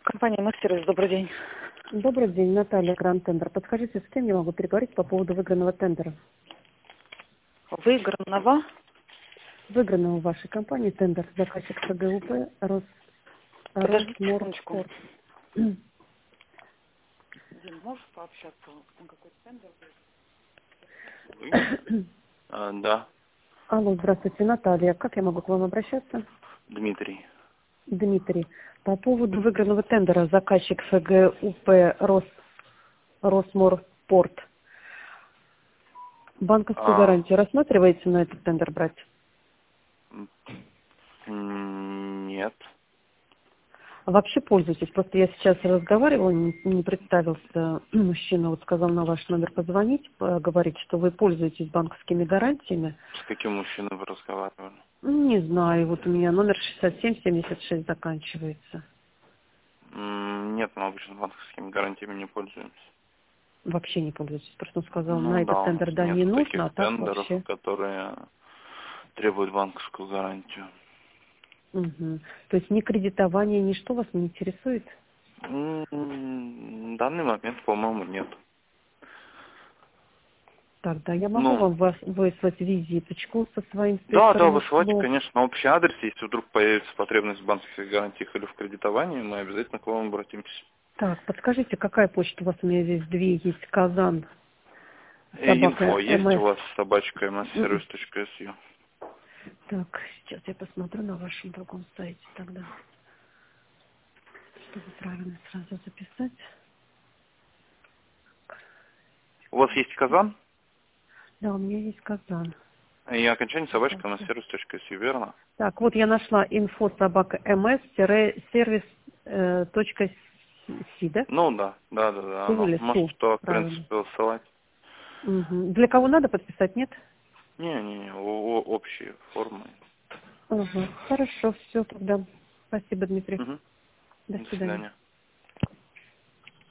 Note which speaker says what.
Speaker 1: Компания «Мастер», добрый день.
Speaker 2: Добрый день, Наталья, Гранд Тендер. Подскажите, с кем я могу переговорить по поводу выигранного тендера?
Speaker 1: Выигранного?
Speaker 2: Выигранного в вашей компании тендер. Заказчик ФГУП
Speaker 1: Подождите секундочку.
Speaker 2: Росморспорт.
Speaker 1: Дим, можешь пообщаться? На какой тендер?
Speaker 3: Да,
Speaker 2: Алло, здравствуйте, Наталья. Как я могу к вам обращаться?
Speaker 3: Дмитрий.
Speaker 2: Дмитрий. По поводу выигранного тендера заказчик ФГУП Росморспорт. Банковскую гарантию рассматриваете на этот тендер брать?
Speaker 3: Нет.
Speaker 2: Вообще пользуетесь? Просто я сейчас разговаривала, не представился мужчина, вот сказал на ваш номер позвонить, говорить, что вы пользуетесь банковскими гарантиями.
Speaker 3: С каким мужчиной вы разговаривали?
Speaker 2: Не знаю, вот у меня номер 6776 заканчивается.
Speaker 3: Нет, мы обычно банковскими гарантиями не пользуемся.
Speaker 2: Вообще не пользуетесь. Просто он сказал, на
Speaker 3: Ну
Speaker 2: этот
Speaker 3: да, у
Speaker 2: тендер
Speaker 3: нас
Speaker 2: да
Speaker 3: нет
Speaker 2: не нужно,
Speaker 3: таких
Speaker 2: а так
Speaker 3: тендеров,
Speaker 2: вообще.
Speaker 3: которые требуют банковскую гарантию.
Speaker 2: Угу. То есть ни кредитование, ничто вас не интересует?
Speaker 3: В данный момент, по-моему, нет.
Speaker 2: Тогда я могу
Speaker 3: Ну,
Speaker 2: вам выслать визиточку со своим
Speaker 3: да,
Speaker 2: спектром
Speaker 3: высылайте,
Speaker 2: услуг.
Speaker 3: конечно, на общий адрес. Если вдруг появится потребность в банковских гарантиях или в кредитовании, мы обязательно к вам обратимся.
Speaker 2: Так, подскажите, какая почта у вас? У меня здесь две есть. Казан,
Speaker 3: Инфо
Speaker 2: собака
Speaker 3: есть у
Speaker 2: МС.
Speaker 3: вас, собачка msservice.su.
Speaker 2: Так, сейчас я посмотрю на вашем другом сайте тогда, чтобы правильно сразу записать.
Speaker 3: У вас есть Казан?
Speaker 2: Да, у меня есть Казан.
Speaker 3: И окончание собачка msservice.su, верно?
Speaker 2: Так, вот я нашла инфо собака ms-сервис.си, да?
Speaker 3: Ну да, да,
Speaker 2: Су
Speaker 3: оно.
Speaker 2: или
Speaker 3: Может,
Speaker 2: Су,
Speaker 3: что, в
Speaker 2: правильно.
Speaker 3: принципе, высылать.
Speaker 2: Угу. Для кого надо подписать, нет?
Speaker 3: Не, общие формы.
Speaker 2: Ага. Хорошо, все тогда. Спасибо, Дмитрий.
Speaker 3: Угу.
Speaker 2: До
Speaker 3: До
Speaker 2: свидания.
Speaker 3: свидания.